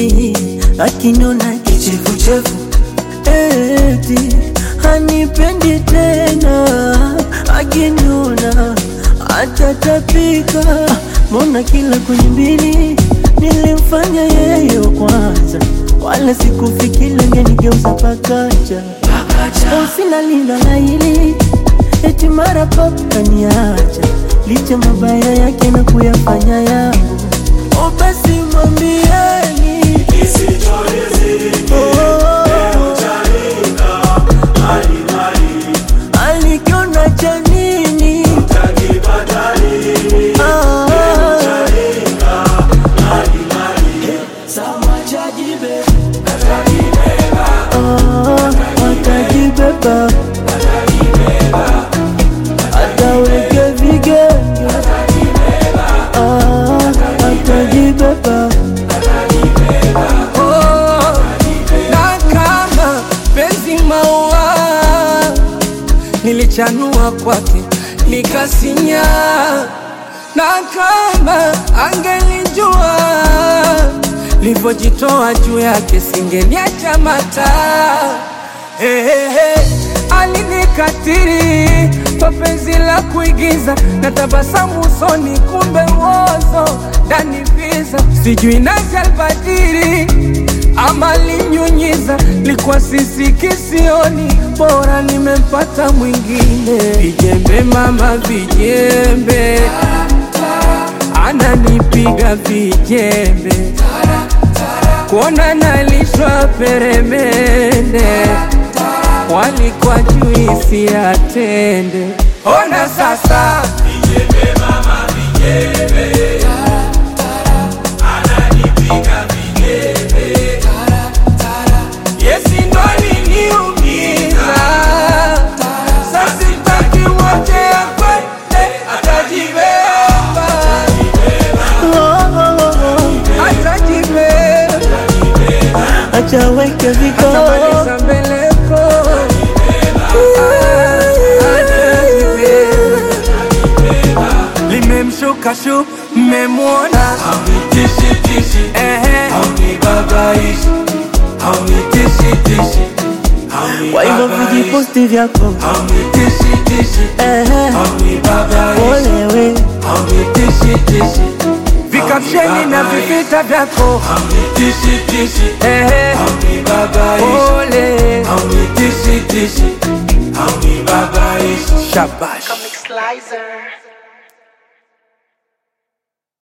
mimi, akiniona kichefuchefu eti hanipendi tena, akiniona atatapika. Mbona kila kwenye mbili nilimfanya yeye wa kwanza, wala sikufikiri angenigeuza pakacha. Sina linda la hili eti mara pop kaniacha, licha mabaya yake na kuyafanya yangu. Basi mwambieni alikiona cha nini atajibeba, ataweke vigenge, atajibeba. Na kama penzi maua nilichanua kwake nikasinya, na kama angelijua livojitoa juu yake singeniacha mata. Alinikatiri kwa penzi la kuigiza na tabasamu usoni, kumbe uozo ndani visa. Sijui nasi albadiri ama linyunyiza, likuwa sisi kisioni, bora nimempata mwingine. Vijembe mama vijembe, ananipiga vijembe, kuona nalishwa peremende, walikuwa juisi atende. Ona sasa vijembe mama vijembe, ananipiga vijembe, yesi ndo aliniumiza. Sasa sitaki wote akwende, atajibeba, atajibeba, ataweke vigenge, atamaliza mbeleko, limemshuka shu mmemwona, haunitishi tishi, haunibabaishi, haunitishi tishi, kwa hivyo vijiposti vyako, haunitishi tishi, haunibabaishi, olewe, haunitishi tishi, vikapsheni na vivita vyako, haunitishi tishi, haunibabaishi, ole, haunitishi tishi, haunibabaishi. Shabash. Comic Slicer.